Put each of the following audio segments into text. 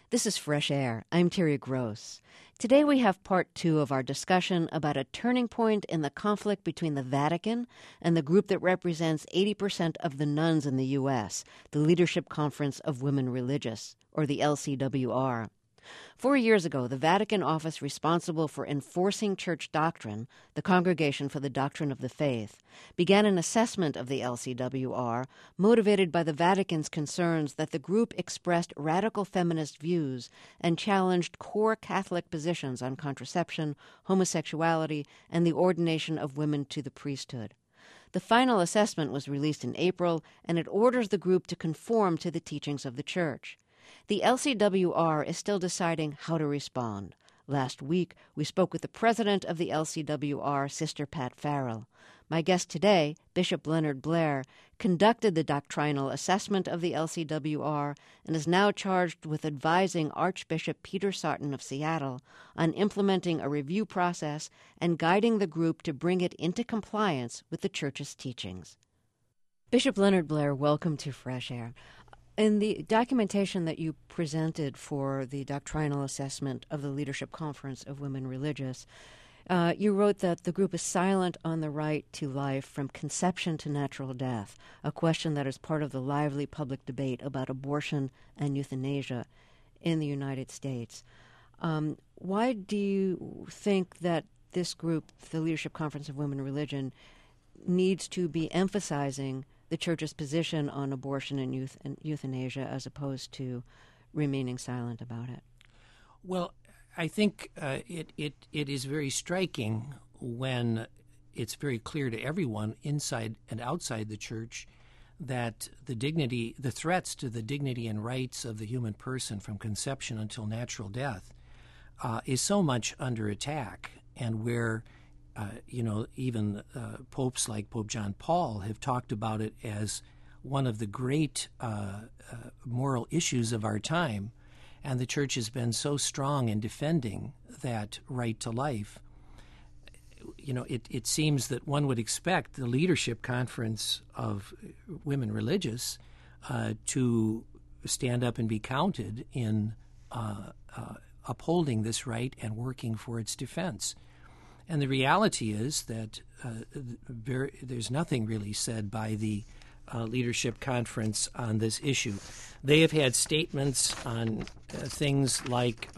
This is Fresh Air. I'm Terry Gross. Today we have part 2 of our discussion about a turning point in the conflict between the Vatican and the group that represents 80% of the nuns in the U.S., the Leadership Conference of Women Religious, or the LCWR. 4 years ago, the Vatican office responsible for enforcing church doctrine, the Congregation for the Doctrine of the Faith, began an assessment of the LCWR motivated by the Vatican's concerns that the group expressed radical feminist views and challenged core Catholic positions on contraception, homosexuality, and the ordination of women to the priesthood. The final assessment was released in April, and it orders the group to conform to the teachings of the Church. The LCWR is still deciding how to respond. Last week, we spoke with the president of the LCWR, Sister Pat Farrell. My guest today, Bishop Leonard Blair, conducted the doctrinal assessment of the LCWR and is now charged with advising Archbishop Peter Sarton of Seattle on implementing a review process and guiding the group to bring it into compliance with the Church's teachings. Bishop Leonard Blair, welcome to Fresh Air. In the documentation that you presented for the doctrinal assessment of the Leadership Conference of Women Religious, you wrote that the group is silent on the right to life from conception to natural death, a question that is part of the lively public debate about abortion and euthanasia in the United States. Why do you think that this group, the Leadership Conference of Women Religion, needs to be emphasizing the Church's position on abortion and euthanasia as opposed to remaining silent about it? Well, I think it is very striking when it's very clear to everyone inside and outside the Church that the threats to the dignity and rights of the human person from conception until natural death is so much under attack, and where even popes like Pope John Paul have talked about it as one of the great moral issues of our time, and the Church has been so strong in defending that right to life. It seems that one would expect the Leadership Conference of Women Religious to stand up and be counted in upholding this right and working for its defense. And the reality is that there's nothing really said by the Leadership Conference on this issue. They have had statements on things like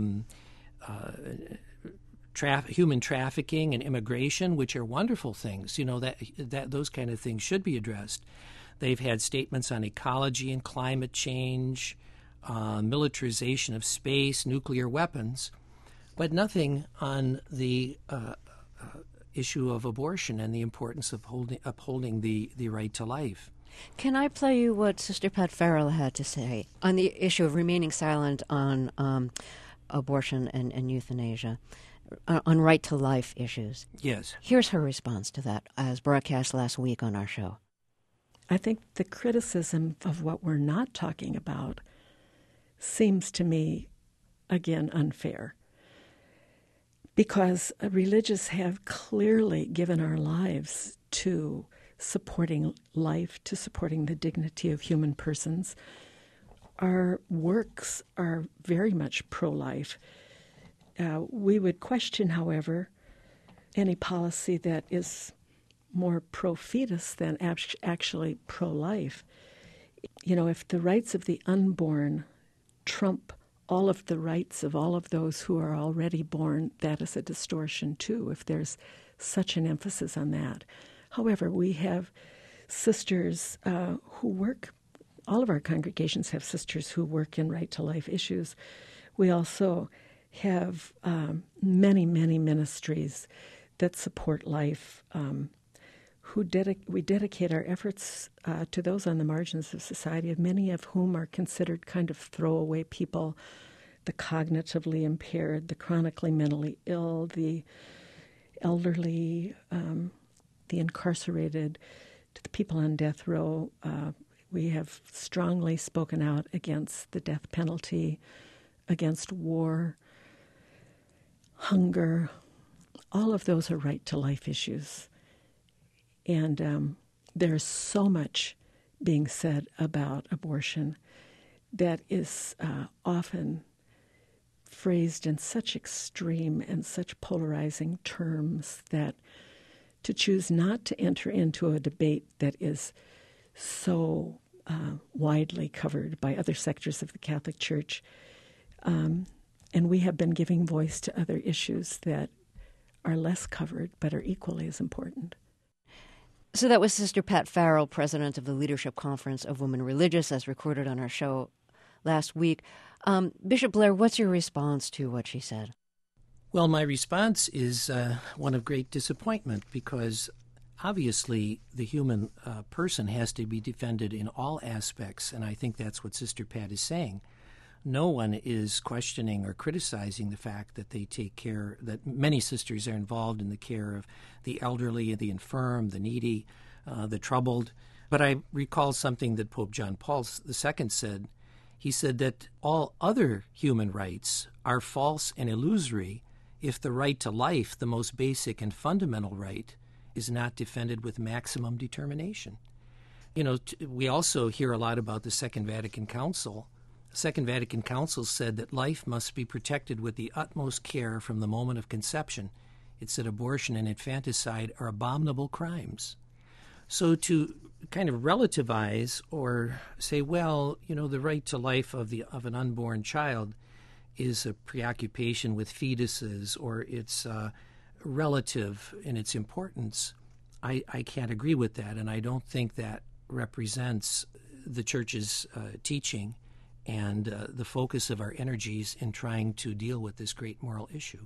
human trafficking and immigration, which are wonderful things. That those kind of things should be addressed. They've had statements on ecology and climate change, militarization of space, nuclear weapons, but nothing on the issue of abortion and the importance of upholding the right to life. Can I play you what Sister Pat Farrell had to say on the issue of remaining silent on abortion and euthanasia, on right to life issues? Yes. Here's her response to that, as broadcast last week on our show. I think the criticism of what we're not talking about seems to me, again, unfair. Because religious have clearly given our lives to supporting life, to supporting the dignity of human persons. Our works are very much pro-life. We would question, however, any policy that is more pro-fetus than actually pro-life. If the rights of the unborn trump all of the rights of all of those who are already born, that is a distortion too, if there's such an emphasis on that. However, we have sisters who work, all of our congregations have sisters who work in right-to-life issues. We also have many, many ministries that support life, we dedicate our efforts to those on the margins of society, many of whom are considered kind of throwaway people, the cognitively impaired, the chronically mentally ill, the elderly, the incarcerated, to the people on death row. We have strongly spoken out against the death penalty, against war, hunger. All of those are right-to-life issues. And there's so much being said about abortion that is often phrased in such extreme and such polarizing terms that to choose not to enter into a debate that is so widely covered by other sectors of the Catholic Church. And we have been giving voice to other issues that are less covered but are equally as important. So that was Sister Pat Farrell, president of the Leadership Conference of Women Religious, as recorded on our show last week. Bishop Blair, what's your response to what she said? Well, my response is one of great disappointment, because obviously the human person has to be defended in all aspects, and I think that's what Sister Pat is saying. No one is questioning or criticizing the fact that they take care, that many sisters are involved in the care of the elderly, the infirm, the needy, the troubled. But I recall something that Pope John Paul II said. He said that all other human rights are false and illusory if the right to life, the most basic and fundamental right, is not defended with maximum determination. You know, we also hear a lot about the Second Vatican Council. The Second Vatican Council said that life must be protected with the utmost care from the moment of conception. It said abortion and infanticide are abominable crimes. So to kind of relativize or say, well, you know, the right to life of an unborn child is a preoccupation with fetuses, or it's relative in its importance, I can't agree with that, and I don't think that represents the Church's teaching and the focus of our energies in trying to deal with this great moral issue.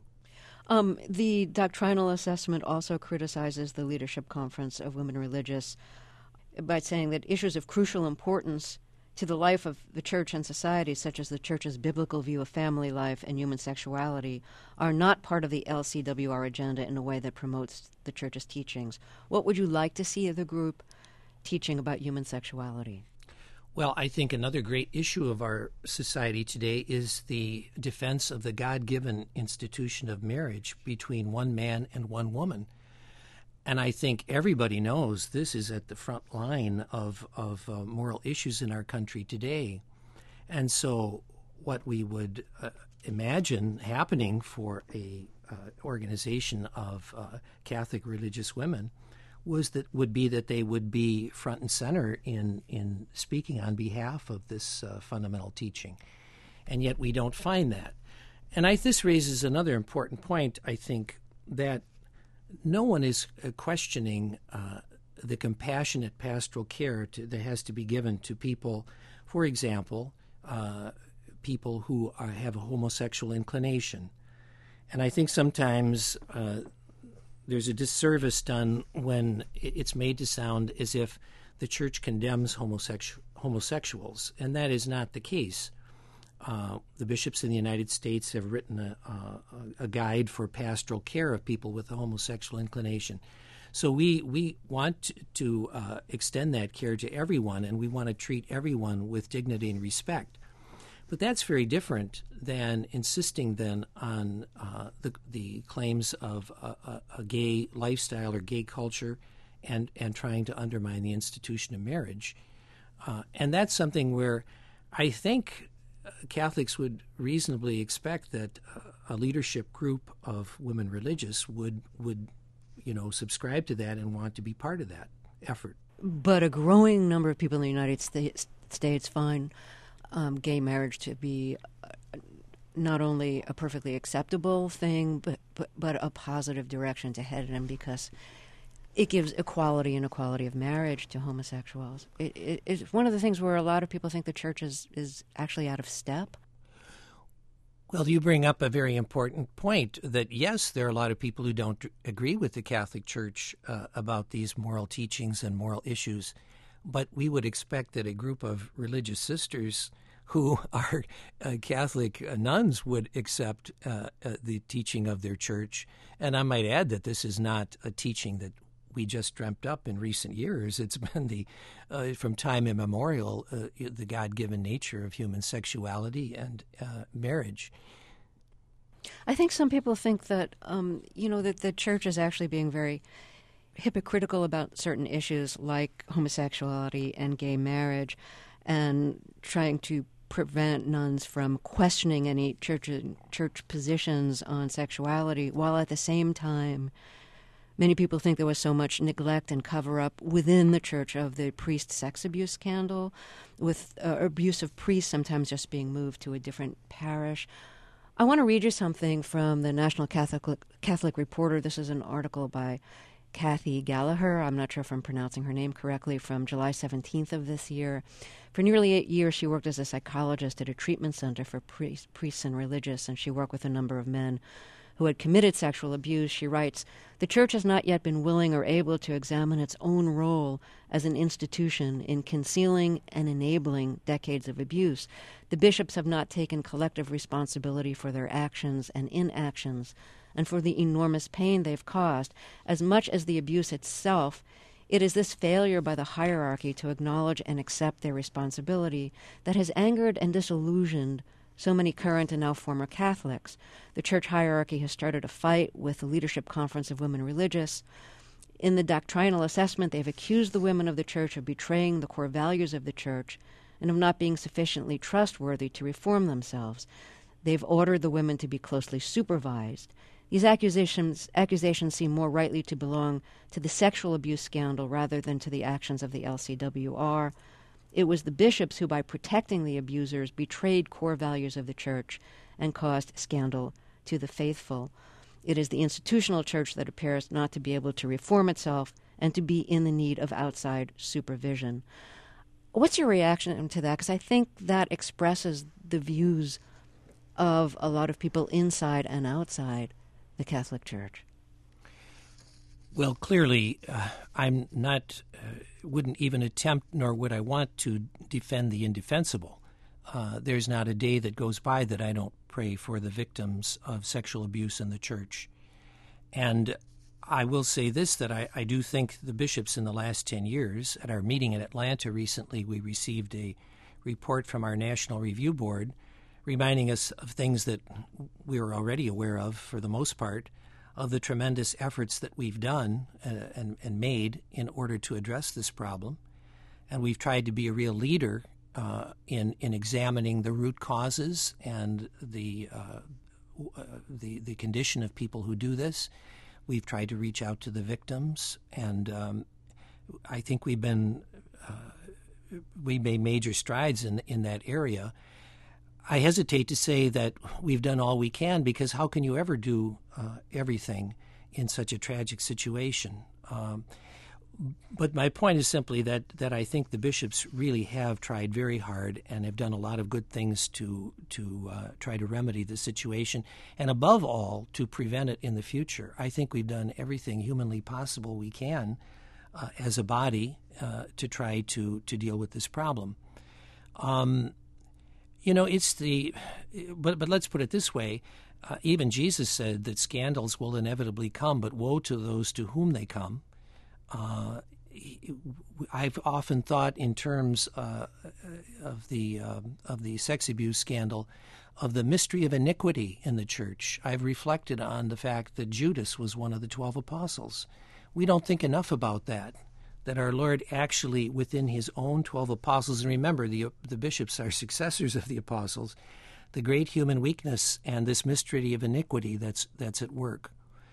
The doctrinal assessment also criticizes the Leadership Conference of Women Religious by saying that issues of crucial importance to the life of the Church and society, such as the Church's biblical view of family life and human sexuality, are not part of the LCWR agenda in a way that promotes the Church's teachings. What would you like to see of the group teaching about human sexuality? Well, I think another great issue of our society today is the defense of the God-given institution of marriage between one man and one woman. And I think everybody knows this is at the front line of moral issues in our country today. And so what we would imagine happening for a organization of Catholic religious women would be that they would be front and center in speaking on behalf of this fundamental teaching. And yet we don't find that. And this raises another important point, I think, that no one is questioning the compassionate pastoral care that has to be given to people, for example, people who have a homosexual inclination. And I think sometimes there's a disservice done when it's made to sound as if the Church condemns homosexuals, and that is not the case. The bishops in the United States have written a guide for pastoral care of people with a homosexual inclination. So we want to extend that care to everyone, and we want to treat everyone with dignity and respect. But that's very different than insisting then on the claims of a gay lifestyle or gay culture and trying to undermine the institution of marriage. And that's something where I think Catholics would reasonably expect that a leadership group of women religious would subscribe to that and want to be part of that effort. But a growing number of people in the United States find gay marriage to be not only a perfectly acceptable thing, but a positive direction to head in, because it gives equality and equality of marriage to homosexuals. It's one of the things where a lot of people think the Church is actually out of step. Well, you bring up a very important point that, yes, there are a lot of people who don't agree with the Catholic Church about these moral teachings and moral issues, but we would expect that a group of religious sisters who are Catholic nuns would accept the teaching of their church. And I might add that this is not a teaching that we just dreamt up in recent years. It's been from time immemorial, the God-given nature of human sexuality and marriage. I think some people think that, that the Church is actually being very hypocritical about certain issues like homosexuality and gay marriage, and trying to prevent nuns from questioning any church positions on sexuality, while at the same time many people think there was so much neglect and cover-up within the church of the priest sex abuse scandal, with abuse of priests sometimes just being moved to a different parish. I want to read you something from the National Catholic Reporter. This is an article by Kathy Gallagher. I'm not sure if I'm pronouncing her name correctly, from July 17th of this year. For nearly 8 years, she worked as a psychologist at a treatment center for priests and religious, and she worked with a number of men who had committed sexual abuse. She writes, "The Church has not yet been willing or able to examine its own role as an institution in concealing and enabling decades of abuse. The bishops have not taken collective responsibility for their actions and inactions and for the enormous pain they've caused. As much as the abuse itself, it is this failure by the hierarchy to acknowledge and accept their responsibility that has angered and disillusioned so many current and now former Catholics. The church hierarchy has started a fight with the Leadership Conference of Women Religious. In the doctrinal assessment, they've accused the women of the church of betraying the core values of the church and of not being sufficiently trustworthy to reform themselves. They've ordered the women to be closely supervised. These accusations seem more rightly to belong to the sexual abuse scandal rather than to the actions of the LCWR. It was the bishops who, by protecting the abusers, betrayed core values of the church and caused scandal to the faithful. It is the institutional church that appears not to be able to reform itself and to be in the need of outside supervision." What's your reaction to that? Because I think that expresses the views of a lot of people inside and outside the Catholic Church. Well, clearly, I'm not, wouldn't even attempt, nor would I want to defend the indefensible. There's not a day that goes by that I don't pray for the victims of sexual abuse in the church. And I will say this, that I do think the bishops in the last 10 years, at our meeting in Atlanta recently, we received a report from our National Review Board reminding us of things that we were already aware of, for the most part, of the tremendous efforts that we've done and made in order to address this problem. And we've tried to be a real leader in examining the root causes and the condition of people who do this. We've tried to reach out to the victims, and I think we made major strides in that area. I hesitate to say that we've done all we can, because how can you ever do everything in such a tragic situation? But my point is simply that I think the bishops really have tried very hard and have done a lot of good things to try to remedy the situation, and above all, to prevent it in the future. I think we've done everything humanly possible we can as a body to try to deal with this problem. But let's put it this way. Even Jesus said that scandals will inevitably come, but woe to those to whom they come. I've often thought in terms of the sex abuse scandal, of the mystery of iniquity in the church. I've reflected on the fact that Judas was one of the 12 apostles. We don't think enough about that our Lord actually, within his own 12 apostles, and remember, the bishops are successors of the apostles, the great human weakness and this mystery of iniquity that's at work.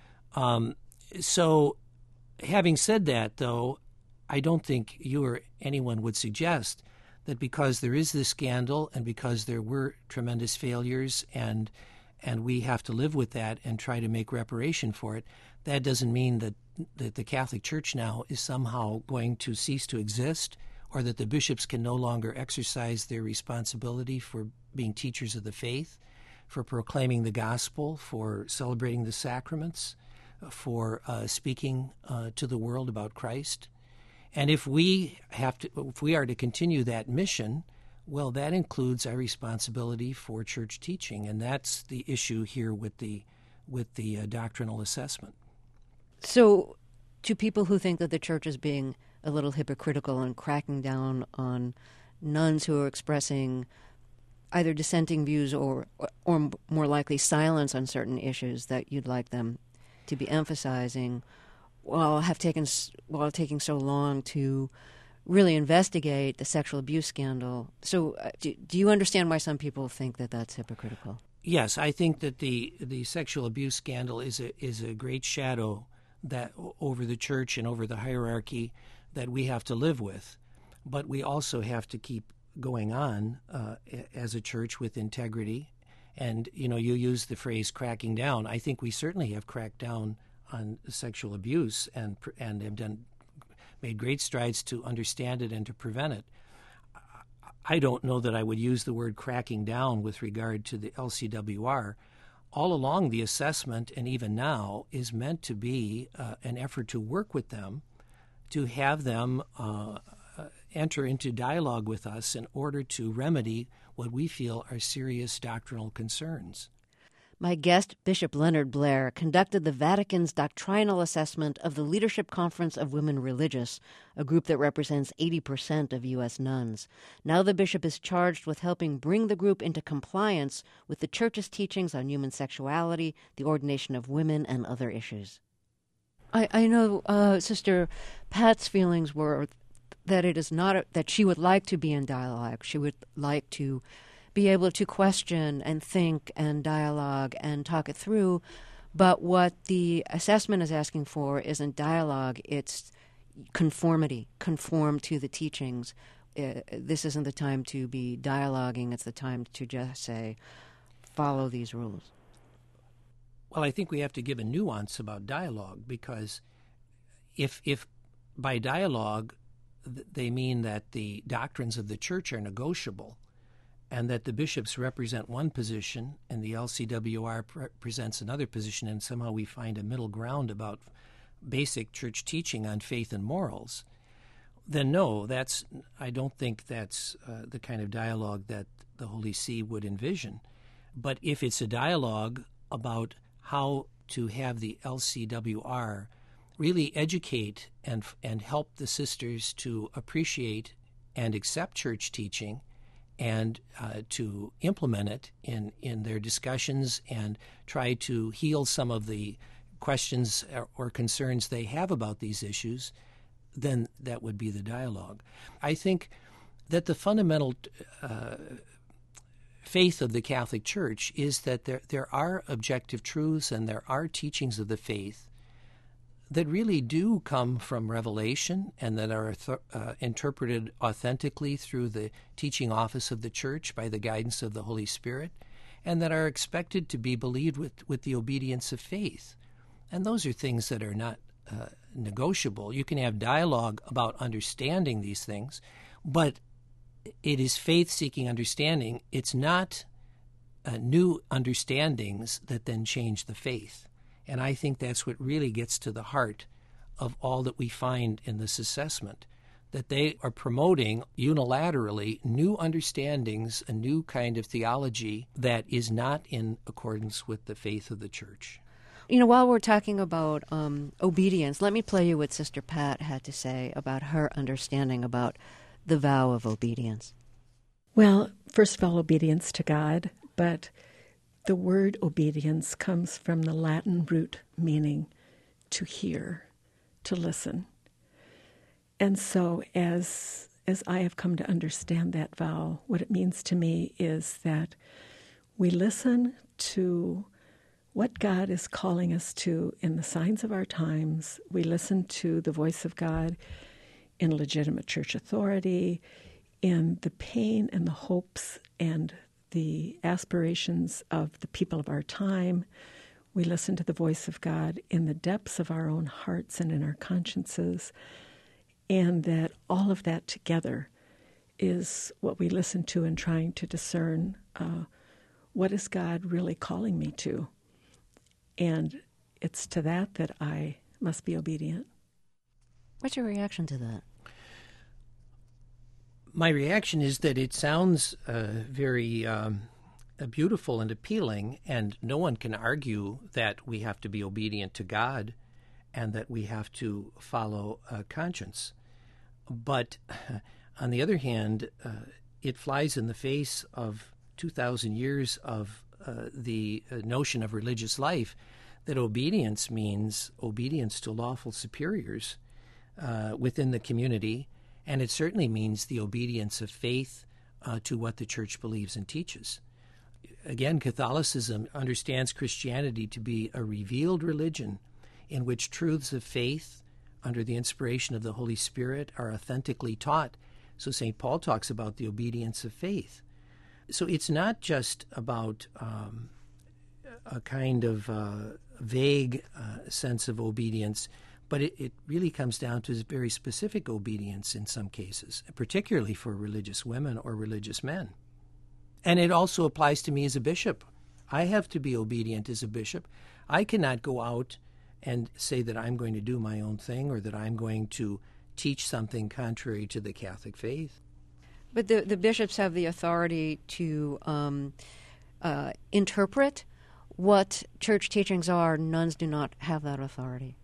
So, having said that, though, I don't think you or anyone would suggest that because there is this scandal and because there were tremendous failures and we have to live with that and try to make reparation for it, that doesn't mean that the Catholic Church now is somehow going to cease to exist, or that the bishops can no longer exercise their responsibility for being teachers of the faith, for proclaiming the gospel, for celebrating the sacraments, for speaking to the world about Christ. And if we are to continue that mission, well, that includes our responsibility for church teaching, and that's the issue here with the doctrinal assessment. So, to people who think that the church is being a little hypocritical and cracking down on nuns who are expressing either dissenting views or more likely silence on certain issues that you'd like them to be emphasizing, while taking so long to really investigate the sexual abuse scandal. So do you understand why some people think that that's hypocritical? Yes, I think that the sexual abuse scandal is a great shadow that over the church and over the hierarchy that we have to live with. But we also have to keep going on as a church with integrity. And, you use the phrase cracking down. I think we certainly have cracked down on sexual abuse and have made great strides to understand it and to prevent it. I don't know that I would use the word cracking down with regard to the LCWR. All along, the assessment, and even now, is meant to be an effort to work with them, to have them enter into dialogue with us in order to remedy what we feel are serious doctrinal concerns. My guest, Bishop Leonard Blair, conducted the Vatican's doctrinal assessment of the Leadership Conference of Women Religious, a group that represents 80% of U.S. nuns. Now the bishop is charged with helping bring the group into compliance with the Church's teachings on human sexuality, the ordination of women, and other issues. I know Sister Pat's feelings were that it is not that she would like to be in dialogue. She would like to be able to question and think and dialogue and talk it through. But what the assessment is asking for isn't dialogue, it's conformity, conform to the teachings. This isn't the time to be dialoguing, it's the time to just say, follow these rules. Well, I think we have to give a nuance about dialogue, because if by dialogue they mean that the doctrines of the church are negotiable, and that the bishops represent one position and the LCWR presents another position, and somehow we find a middle ground about basic church teaching on faith and morals, then no, I don't think that's the kind of dialogue that the Holy See would envision. But if it's a dialogue about how to have the LCWR really educate and help the sisters to appreciate and accept church teaching, and to implement it in their discussions and try to heal some of the questions or concerns they have about these issues, then that would be the dialogue. I think that the fundamental faith of the Catholic Church is that there are objective truths and there are teachings of the faith that really do come from revelation and that are interpreted authentically through the teaching office of the Church by the guidance of the Holy Spirit, and that are expected to be believed with the obedience of faith. And those are things that are not negotiable. You can have dialogue about understanding these things, but it is faith-seeking understanding. It's not new understandings that then change the faith. And I think that's what really gets to the heart of all that we find in this assessment, that they are promoting unilaterally new understandings, a new kind of theology that is not in accordance with the faith of the Church. While we're talking about obedience, let me play you what Sister Pat had to say about her understanding about the vow of obedience. Well, first of all, obedience to God, but the word obedience comes from the Latin root meaning to hear, to listen. And so as I have come to understand that vow, what it means to me is that we listen to what God is calling us to in the signs of our times. We listen to the voice of God in legitimate church authority, in the pain and the hopes and the aspirations of the people of our time. We listen to the voice of God in the depths of our own hearts and in our consciences, and that all of that together is what we listen to in trying to discern what is God really calling me to. And it's to that I must be obedient. What's your reaction to that? My reaction is that it sounds very beautiful and appealing, and no one can argue that we have to be obedient to God and that we have to follow conscience. But on the other hand, it flies in the face of 2,000 years of the notion of religious life, that obedience means obedience to lawful superiors within the community, And it certainly means the obedience of faith to what the Church believes and teaches. Again, Catholicism understands Christianity to be a revealed religion in which truths of faith, under the inspiration of the Holy Spirit, are authentically taught. So St. Paul talks about the obedience of faith. So it's not just about a kind of vague sense of obedience, but it really comes down to very specific obedience in some cases, particularly for religious women or religious men. And it also applies to me as a bishop. I have to be obedient as a bishop. I cannot go out and say that I'm going to do my own thing or that I'm going to teach something contrary to the Catholic faith. But the bishops have the authority to interpret what church teachings are. Nuns do not have that authority.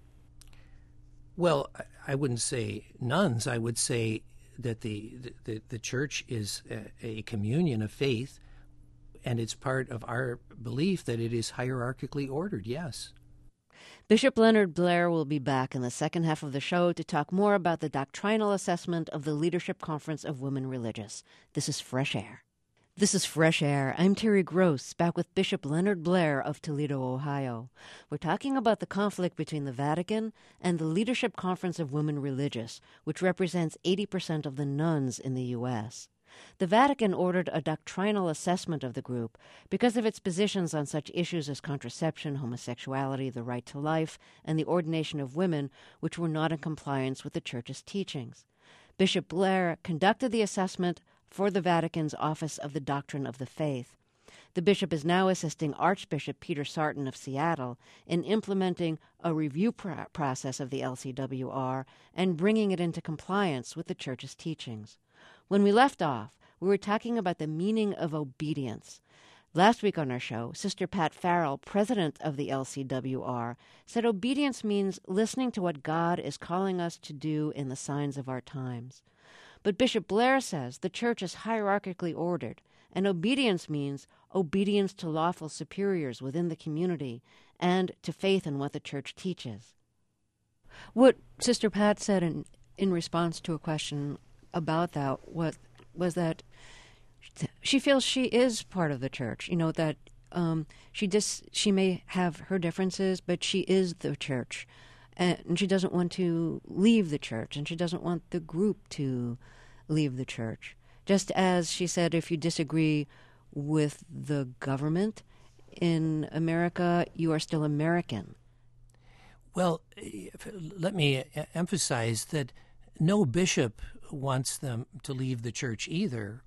Well, I wouldn't say nuns. I would say that the church is a communion of faith, and it's part of our belief that it is hierarchically ordered, yes. Bishop Leonard Blair will be back in the second half of the show to talk more about the doctrinal assessment of the Leadership Conference of Women Religious. This is Fresh Air. This is Fresh Air. I'm Terry Gross, back with Bishop Leonard Blair of Toledo, Ohio. We're talking about the conflict between the Vatican and the Leadership Conference of Women Religious, which represents 80% of the nuns in the U.S. The Vatican ordered a doctrinal assessment of the group because of its positions on such issues as contraception, homosexuality, the right to life, and the ordination of women, which were not in compliance with the Church's teachings. Bishop Blair conducted the assessment for the Vatican's Office of the Doctrine of the Faith. The bishop is now assisting Archbishop Peter Sarton of Seattle in implementing a review process of the LCWR and bringing it into compliance with the Church's teachings. When we left off, we were talking about the meaning of obedience. Last week on our show, Sister Pat Farrell, president of the LCWR, said obedience means listening to what God is calling us to do in the signs of our times. But Bishop Blair says the Church is hierarchically ordered, and obedience means obedience to lawful superiors within the community and to faith in what the Church teaches. What Sister Pat said in response to a question about that was that she feels she is part of the Church. You know, that she may have her differences, but she is the Church. And she doesn't want to leave the Church, and she doesn't want the group to leave the Church. Just as she said, if you disagree with the government in America, you are still American. Well, let me emphasize that no bishop wants them to leave the Church either.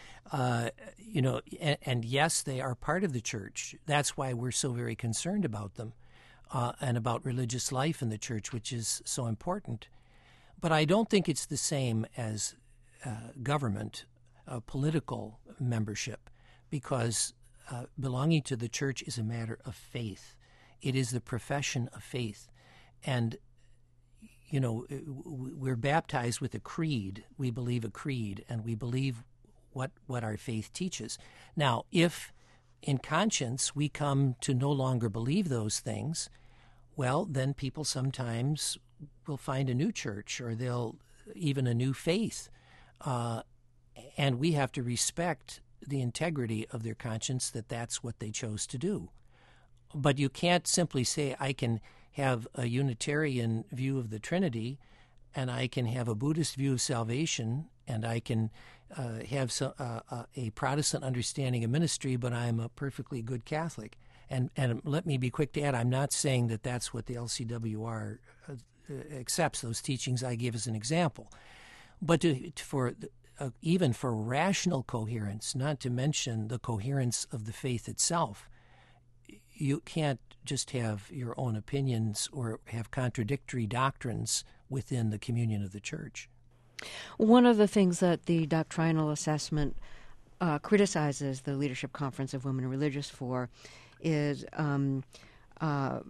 And yes, they are part of the Church. That's why we're so very concerned about them. And about religious life in the Church, which is so important. But I don't think it's the same as government, political membership, because belonging to the Church is a matter of faith. It is the profession of faith. And, you know, we're baptized with a creed. We believe a creed, and we believe what our faith teaches. Now, if in conscience we come to no longer believe those things, well, then people sometimes will find a new church or they'll even a new faith. And we have to respect the integrity of their conscience that that's what they chose to do. But you can't simply say, I can have a Unitarian view of the Trinity and I can have a Buddhist view of salvation and I can have a Protestant understanding of ministry, but I'm a perfectly good Catholic. And let me be quick to add, I'm not saying that that's what the LCWR accepts, those teachings I give as an example. But even for rational coherence, not to mention the coherence of the faith itself, you can't just have your own opinions or have contradictory doctrines within the communion of the Church. One of the things that the doctrinal assessment criticizes the Leadership Conference of Women Religious for is, I'll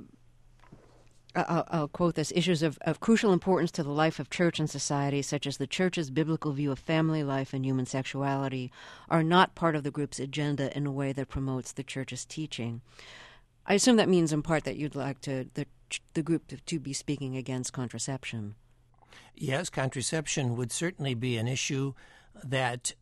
quote this, issues of crucial importance to the life of church and society, such as the Church's biblical view of family life and human sexuality, are not part of the group's agenda in a way that promotes the Church's teaching. I assume that means in part that you'd like the group to be speaking against contraception. Yes, contraception would certainly be an issue that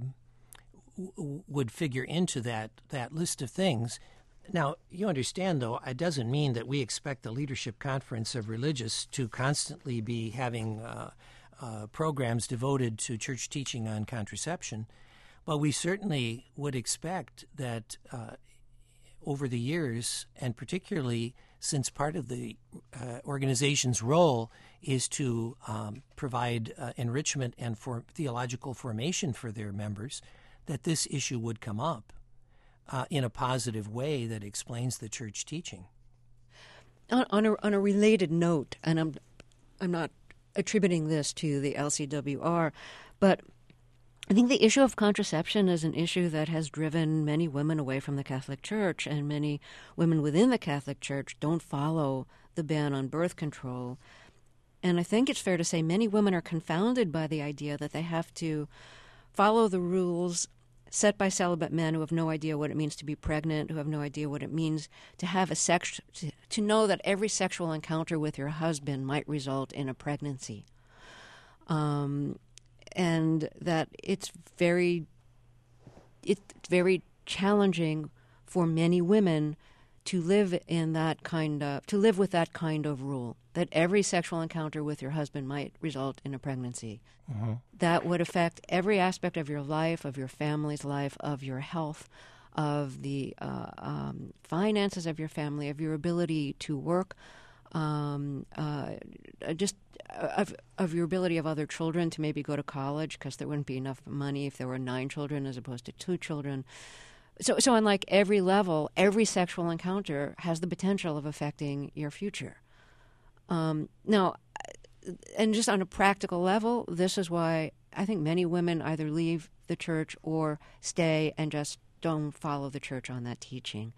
would figure into that list of things. Now, you understand, though, it doesn't mean that we expect the Leadership Conference of Religious to constantly be having programs devoted to church teaching on contraception, but we certainly would expect that over the years, and particularly since part of the organization's role is to provide enrichment and for theological formation for their members, that this issue would come up in a positive way that explains the church teaching. On a related note, and I'm not attributing this to the LCWR, but I think the issue of contraception is an issue that has driven many women away from the Catholic Church, and many women within the Catholic Church don't follow the ban on birth control. And I think it's fair to say many women are confounded by the idea that they have to follow the rules set by celibate men who have no idea what it means to be pregnant, who have no idea what it means to have to know that every sexual encounter with your husband might result in a pregnancy. And that it's very challenging for many women to live with that kind of rule, that every sexual encounter with your husband might result in a pregnancy. Mm-hmm. That would affect every aspect of your life, of your family's life, of your health, of the finances of your family, of your ability to work, just of your ability of other children to maybe go to college, because there wouldn't be enough money if there were 9 children as opposed to 2 children. So on like every level, every sexual encounter has the potential of affecting your future. Now, and just on a practical level, this is why I think many women either leave the church or stay and just don't follow the church on that teaching.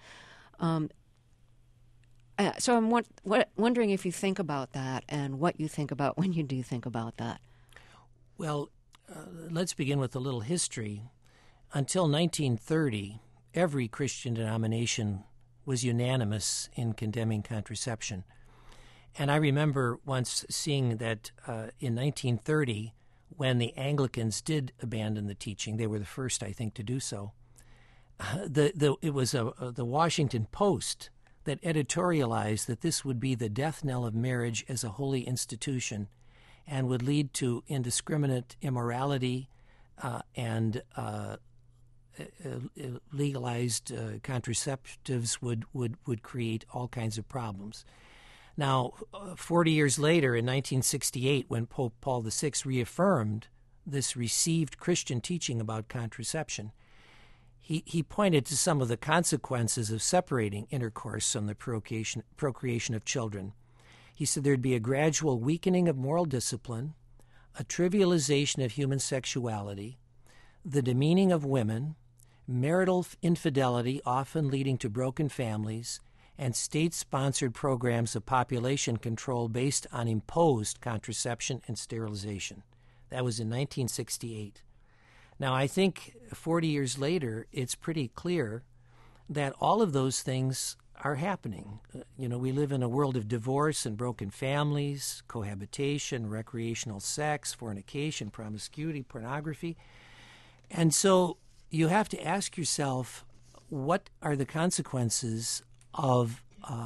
So I'm wondering if you think about that and what you think about when you do think about that. Well, let's begin with a little history. Until 1930, every Christian denomination was unanimous in condemning contraception. And I remember once seeing that in 1930, when the Anglicans did abandon the teaching, they were the first, I think, to do so. It was the Washington Post that editorialized that this would be the death knell of marriage as a holy institution and would lead to indiscriminate immorality and legalized contraceptives would create all kinds of problems. Now, 40 years later, in 1968, when Pope Paul VI reaffirmed this received Christian teaching about contraception, he pointed to some of the consequences of separating intercourse from the procreation of children. He said there'd be a gradual weakening of moral discipline, a trivialization of human sexuality, the demeaning of women, marital infidelity often leading to broken families, and state-sponsored programs of population control based on imposed contraception and sterilization. That was in 1968. Now, I think 40 years later, it's pretty clear that all of those things are happening. We live in a world of divorce and broken families, cohabitation, recreational sex, fornication, promiscuity, pornography. And so you have to ask yourself, what are the consequences of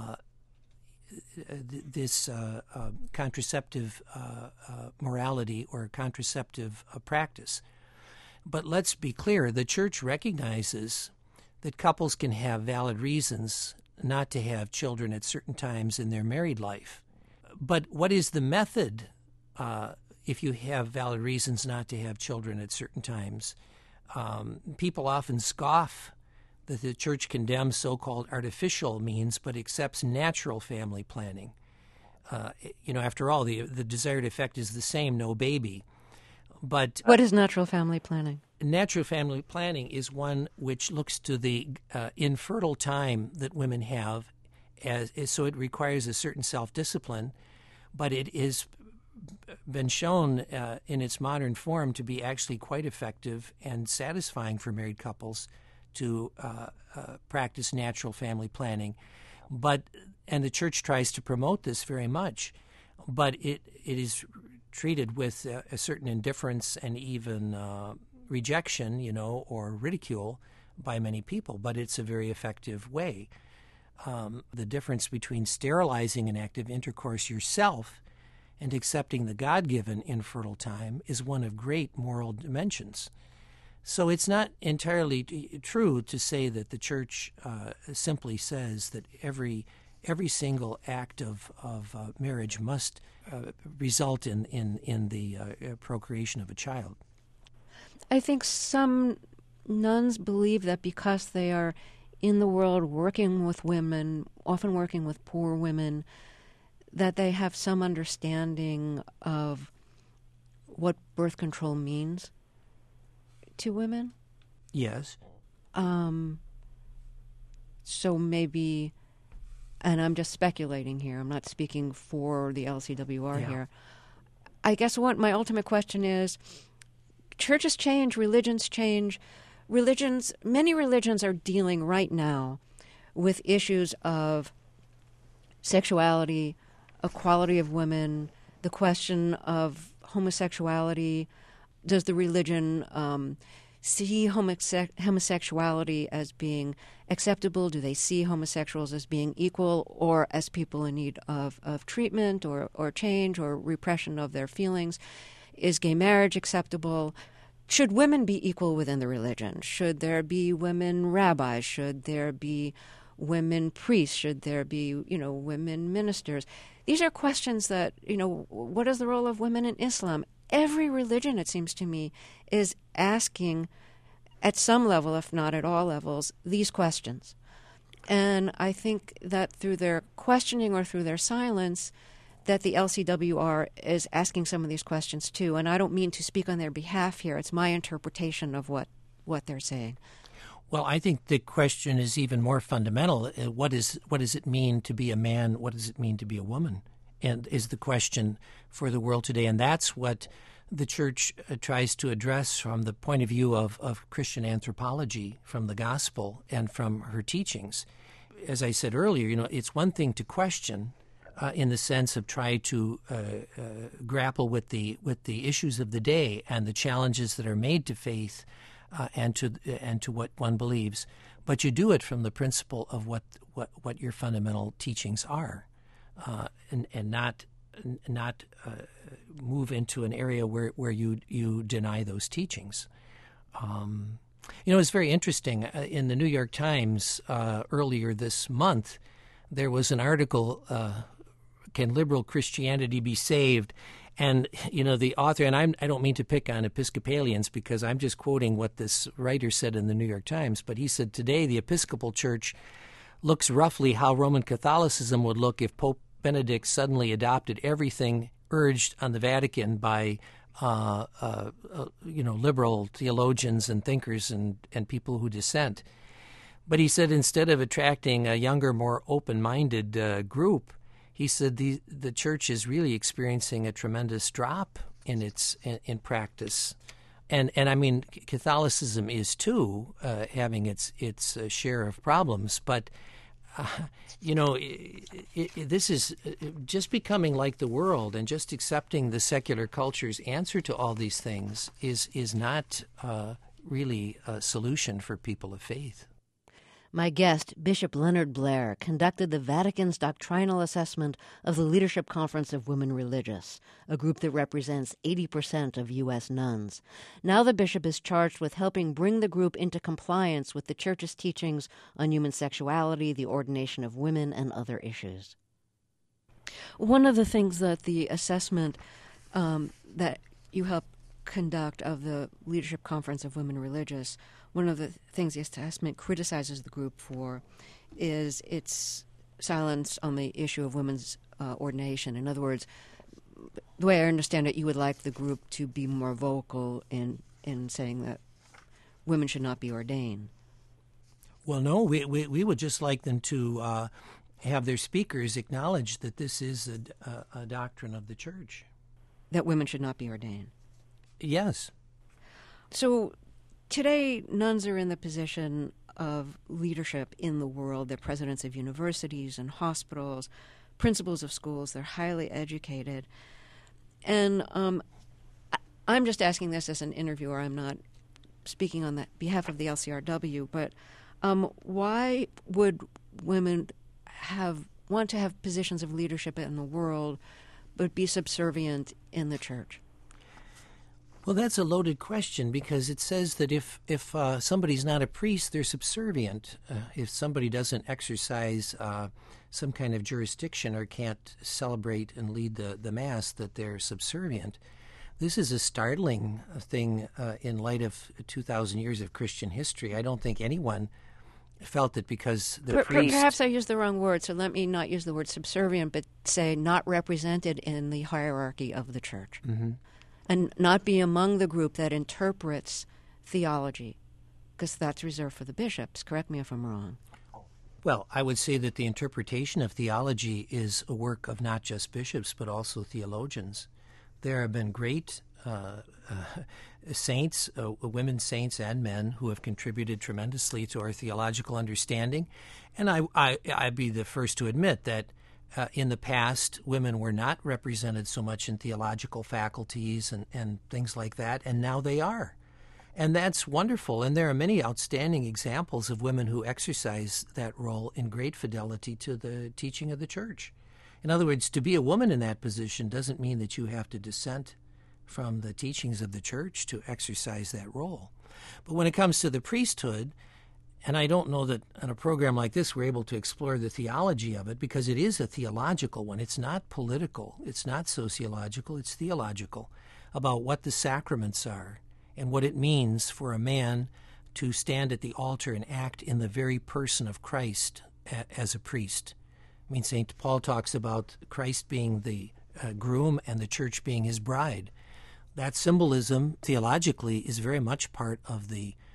this contraceptive morality or contraceptive practice? But let's be clear, the church recognizes that couples can have valid reasons not to have children at certain times in their married life. But what is the method if you have valid reasons not to have children at certain times? People often scoff that the church condemns so-called artificial means but accepts natural family planning. After all, the desired effect is the same, no baby. But what is natural family planning? Natural family planning is one which looks to the infertile time that women have, so it requires a certain self-discipline, but it has been shown in its modern form to be actually quite effective and satisfying for married couples to practice natural family planning. And the church tries to promote this very much, but it is treated with a certain indifference and even rejection, or ridicule by many people, but it's a very effective way. The difference between sterilizing an active intercourse yourself and accepting the God-given infertile time is one of great moral dimensions. So it's not entirely true to say that the Church simply says that every single act of marriage must result in the procreation of a child. I think some nuns believe that because they are in the world working with women, often working with poor women, that they have some understanding of what birth control means to women. Yes. So maybe, and I'm just speculating here, I'm not speaking for the LCWR here. I guess what my ultimate question is, churches change, religions change. Many religions are dealing right now with issues of sexuality, equality of women, the question of homosexuality. Does the religion see homosexuality as being acceptable? Do they see homosexuals as being equal or as people in need of treatment or change or repression of their feelings? Is gay marriage acceptable? Should women be equal within the religion? Should there be women rabbis? Should there be women priests? Should there be, women ministers? These are questions that, what is the role of women in Islam? Every religion, it seems to me, is asking at some level, if not at all levels, these questions. And I think that through their questioning or through their silence, that the LCWR is asking some of these questions too. And I don't mean to speak on their behalf here. It's my interpretation of what they're saying. Well, I think the question is even more fundamental. What does it mean to be a man? What does it mean to be a woman? And is the question for the world today. And that's what the Church tries to address from the point of view of Christian anthropology, from the gospel and from her teachings. As I said earlier, it's one thing to question in the sense of try to grapple with the issues of the day and the challenges that are made to faith and to what one believes, but you do it from the principle of what your fundamental teachings are, and not move into an area where you deny those teachings. It's very interesting. In the New York Times earlier this month, there was an article, Can Liberal Christianity Be Saved? And, the author, and I don't mean to pick on Episcopalians because I'm just quoting what this writer said in the New York Times, but he said, today the Episcopal Church looks roughly how Roman Catholicism would look if Pope Benedict suddenly adopted everything urged on the Vatican by, liberal theologians and thinkers and people who dissent. But he said instead of attracting a younger, more open-minded group, he said the church is really experiencing a tremendous drop in practice, and I mean Catholicism is too having its share of problems. But this is just becoming like the world, and just accepting the secular culture's answer to all these things is not really a solution for people of faith. My guest, Bishop Leonard Blair, conducted the Vatican's doctrinal assessment of the Leadership Conference of Women Religious, a group that represents 80% of U.S. nuns. Now the bishop is charged with helping bring the group into compliance with the Church's teachings on human sexuality, the ordination of women, and other issues. One of the things that the assessment that you helped conduct of the Leadership Conference of Women Religious, one of the things the assessment criticizes the group for is its silence on the issue of women's ordination. In other words, the way I understand it, you would like the group to be more vocal in saying that women should not be ordained. Well, no, we would just like them to have their speakers acknowledge that this is a doctrine of the Church. That women should not be ordained. Yes. So today, nuns are in the position of leadership in the world. They're presidents of universities and hospitals, principals of schools. They're highly educated. And I'm just asking this as an interviewer. I'm not speaking on the behalf of the LCRW, but why would women want to have positions of leadership in the world but be subservient in the church? Well, that's a loaded question, because it says that if somebody's not a priest, they're subservient. If somebody doesn't exercise some kind of jurisdiction or can't celebrate and lead the Mass, that they're subservient. This is a startling thing in light of 2,000 years of Christian history. I don't think anyone felt that because the priest... Perhaps I used the wrong word, so let me not use the word subservient, but say not represented in the hierarchy of the church. Mm-hmm. And not be among the group that interprets theology, because that's reserved for the bishops. Correct me if I'm wrong. Well, I would say that the interpretation of theology is a work of not just bishops, but also theologians. There have been great saints, women saints and men, who have contributed tremendously to our theological understanding. And I'd be the first to admit that in the past, women were not represented so much in theological faculties and things like that, and now they are. And that's wonderful. And there are many outstanding examples of women who exercise that role in great fidelity to the teaching of the church. In other words, to be a woman in that position doesn't mean that you have to dissent from the teachings of the church to exercise that role. But when it comes to the priesthood, and I don't know that on a program like this we're able to explore the theology of it, because it is a theological one. It's not political. It's not sociological. It's theological, about what the sacraments are and what it means for a man to stand at the altar and act in the very person of Christ as a priest. I mean, St. Paul talks about Christ being the groom and the church being his bride. That symbolism, theologically, is very much part of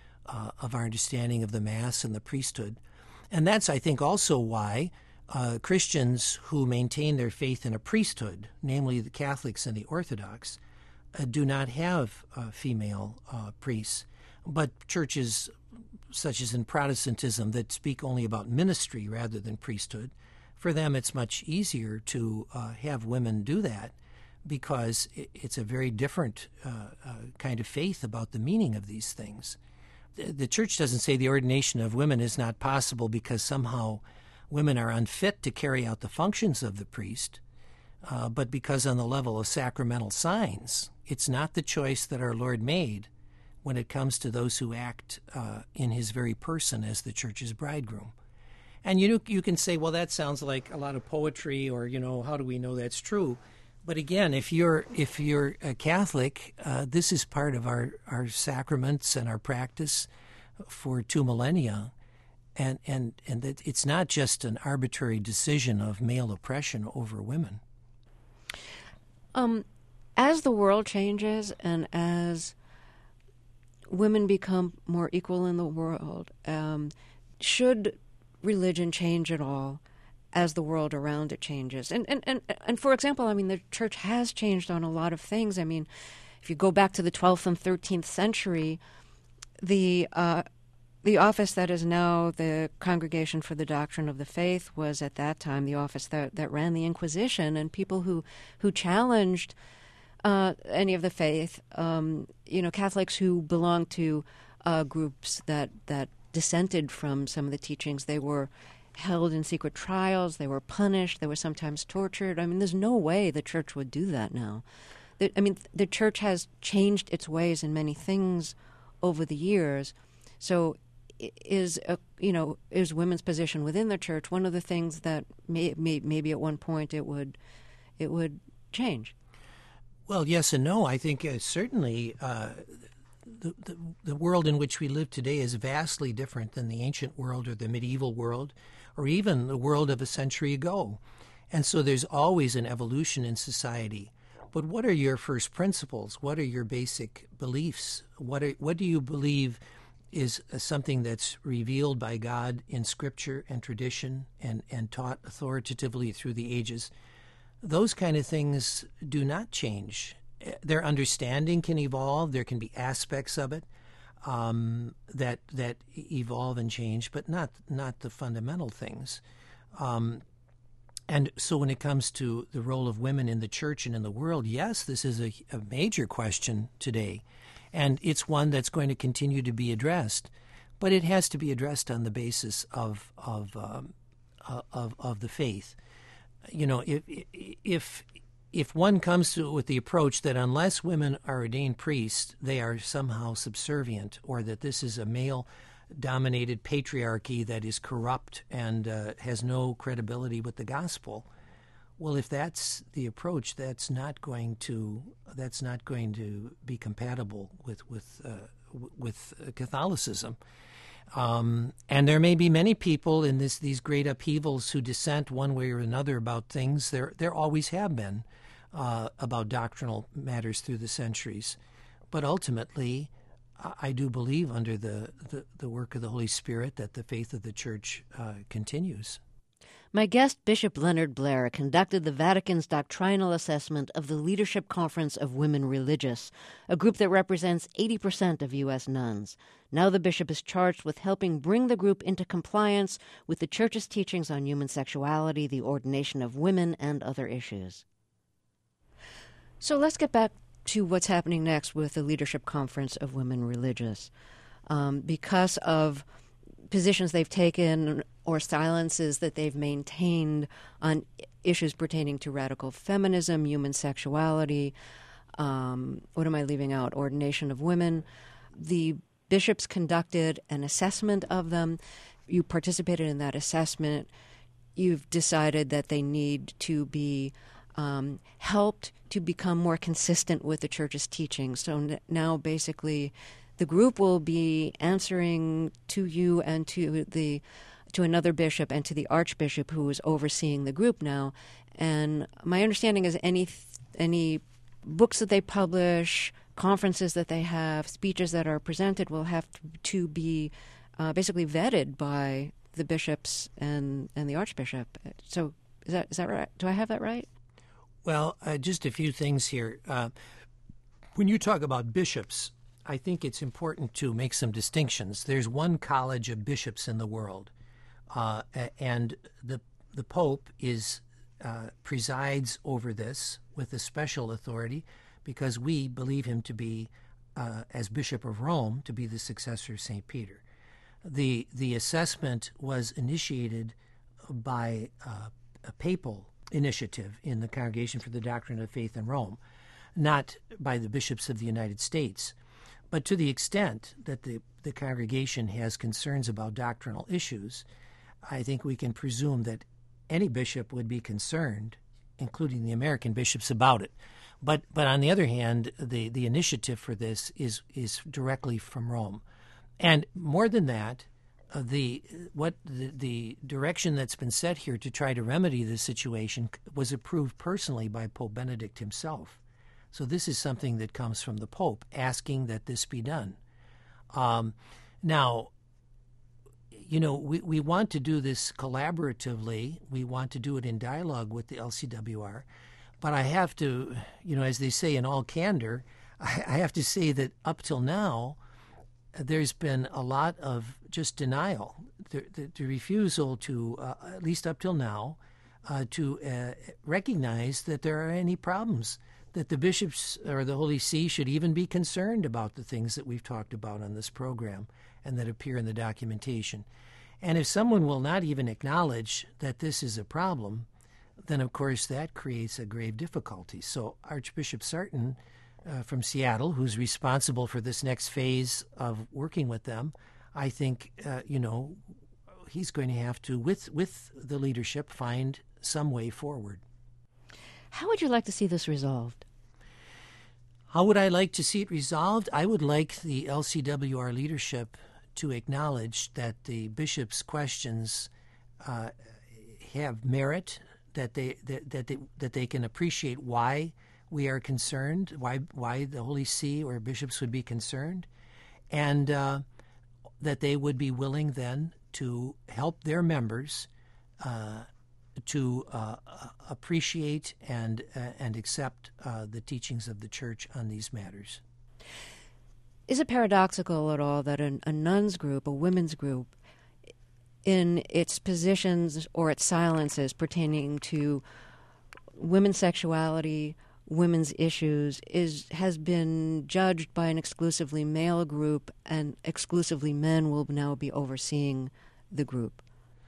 of our understanding of the Mass and the priesthood. And that's, I think, also why Christians who maintain their faith in a priesthood, namely the Catholics and the Orthodox, do not have female priests. But churches, such as in Protestantism, that speak only about ministry rather than priesthood, for them it's much easier to have women do that, because it's a very different kind of faith about the meaning of these things. The church doesn't say the ordination of women is not possible because somehow women are unfit to carry out the functions of the priest, but because on the level of sacramental signs, it's not the choice that our Lord made when it comes to those who act in his very person as the church's bridegroom. And you can say, well, that sounds like a lot of poetry, or, how do we know that's true? But again, if you're a Catholic, this is part of our sacraments and our practice for 2 millennia, and that it's not just an arbitrary decision of male oppression over women. As the world changes and as women become more equal in the world, should religion change at all as the world around it changes? And for example, I mean, the church has changed on a lot of things. I mean, if you go back to the 12th and 13th century, the office that is now the Congregation for the Doctrine of the Faith was at that time the office that ran the Inquisition, and people who challenged any of the faith, Catholics who belonged to groups that dissented from some of the teachings, they were held in secret trials, they were punished, they were sometimes tortured. I mean, there's no way the church would do that now. The church has changed its ways in many things over the years. So is women's position within the church one of the things that maybe at one point it would change? Well, yes and no. I think certainly the world in which we live today is vastly different than the ancient world or the medieval world, or even the world of a century ago. And so there's always an evolution in society. But what are your first principles? What are your basic beliefs? What do you believe is something that's revealed by God in Scripture and tradition and taught authoritatively through the ages? Those kind of things do not change. Their understanding can evolve. There can be aspects of it that evolve and change, but not the fundamental things. And so when it comes to the role of women in the church and in the world, yes, this is a major question today. And it's one that's going to continue to be addressed. But it has to be addressed on the basis of the faith. You know, if one comes to it with the approach that unless women are ordained priests, they are somehow subservient, or that this is a male-dominated patriarchy that is corrupt and has no credibility with the gospel, well, if that's the approach, that's not going to be compatible with Catholicism. And there may be many people in these great upheavals who dissent one way or another about things. There always have been about doctrinal matters through the centuries. But ultimately, I do believe under the work of the Holy Spirit that the faith of the Church continues. My guest, Bishop Leonard Blair, conducted the Vatican's doctrinal assessment of the Leadership Conference of Women Religious, a group that represents 80% of U.S. nuns. Now the bishop is charged with helping bring the group into compliance with the Church's teachings on human sexuality, the ordination of women, and other issues. So let's get back to what's happening next with the Leadership Conference of Women Religious. Because of positions they've taken or silences that they've maintained on issues pertaining to radical feminism, human sexuality, what am I leaving out? Ordination of women. The bishops conducted an assessment of them. You participated in that assessment. You've decided that they need to be helped to become more consistent with the Church's teaching. So now basically the group will be answering to you and to another bishop and to the archbishop who is overseeing the group now. And my understanding is any books that they publish, conferences that they have, speeches that are presented will have to be basically vetted by the bishops and the archbishop. So is that right? Do I have that right? Well, just a few things here. When you talk about bishops, I think it's important to make some distinctions. There's one college of bishops in the world, and the Pope presides over this with a special authority, because we believe him to be, as Bishop of Rome, to be the successor of St. Peter. The assessment was initiated by a papal initiative in the Congregation for the Doctrine of Faith in Rome, not by the bishops of the United States. But to the extent that the congregation has concerns about doctrinal issues, I think we can presume that any bishop would be concerned, including the American bishops, about it. But on the other hand, the initiative for this is directly from Rome. And more than that, the direction that's been set here to try to remedy this situation was approved personally by Pope Benedict himself. So this is something that comes from the Pope asking that this be done. Now, you know, we want to do this collaboratively. We want to do it in dialogue with the LCWR. But I have to, you know, as they say in all candor, I have to say that up till now, there's been a lot of just denial, the refusal to, at least up till now, to recognize that there are any problems, that the bishops or the Holy See should even be concerned about the things that we've talked about on this program and that appear in the documentation. And if someone will not even acknowledge that this is a problem, then of course that creates a grave difficulty. So Archbishop Sarton from Seattle, who's responsible for this next phase of working with them, I think, you know, he's going to have to, with the leadership, find some way forward. How would you like to see this resolved? How would I like to see it resolved? I would like the LCWR leadership to acknowledge that the bishop's questions have merit, that they can appreciate why we are concerned, why the Holy See or bishops would be concerned, and that they would be willing then to help their members to appreciate and accept the teachings of the Church on these matters. Is it paradoxical at all that a nuns group, a women's group, in its positions or its silences pertaining to women's sexuality, women's issues, has been judged by an exclusively male group, and exclusively men will now be overseeing the group?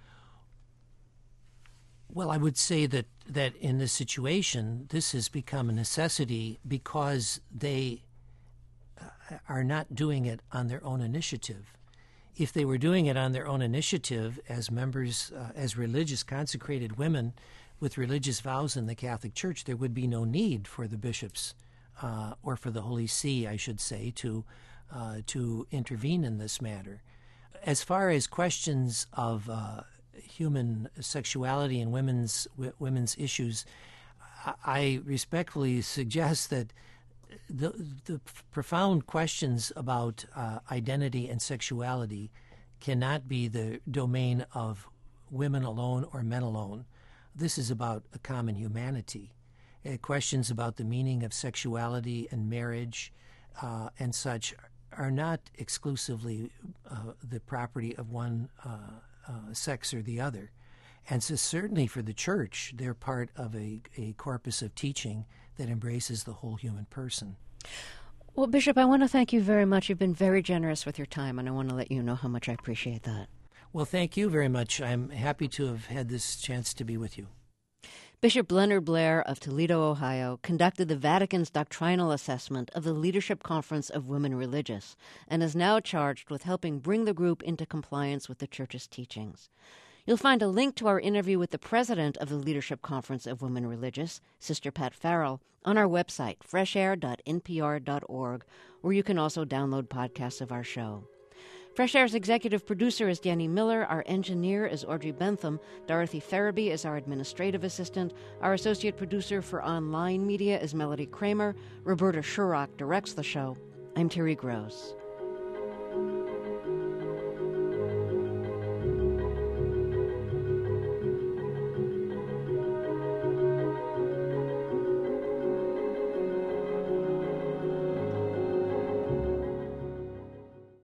Well, I would say that in this situation, this has become a necessity because they are not doing it on their own initiative. If they were doing it on their own initiative as members, as religious consecrated women with religious vows in the Catholic Church, there would be no need for the bishops or for the Holy See, I should say, to intervene in this matter. As far as questions of human sexuality and women's issues, I respectfully suggest that the profound questions about identity and sexuality cannot be the domain of women alone or men alone. This is about a common humanity. Questions about the meaning of sexuality and marriage and such are not exclusively the property of one sex or the other. And so certainly for the Church, they're part of a corpus of teaching that embraces the whole human person. Well, Bishop, I want to thank you very much. You've been very generous with your time, and I want to let you know how much I appreciate that. Well, thank you very much. I'm happy to have had this chance to be with you. Bishop Leonard Blair of Toledo, Ohio, conducted the Vatican's doctrinal assessment of the Leadership Conference of Women Religious and is now charged with helping bring the group into compliance with the Church's teachings. You'll find a link to our interview with the president of the Leadership Conference of Women Religious, Sister Pat Farrell, on our website, freshair.npr.org, where you can also download podcasts of our show. Fresh Air's executive producer is Danny Miller. Our engineer is Audrey Bentham. Dorothy Farabee is our administrative assistant. Our associate producer for online media is Melody Kramer. Roberta Shurrock directs the show. I'm Terry Gross.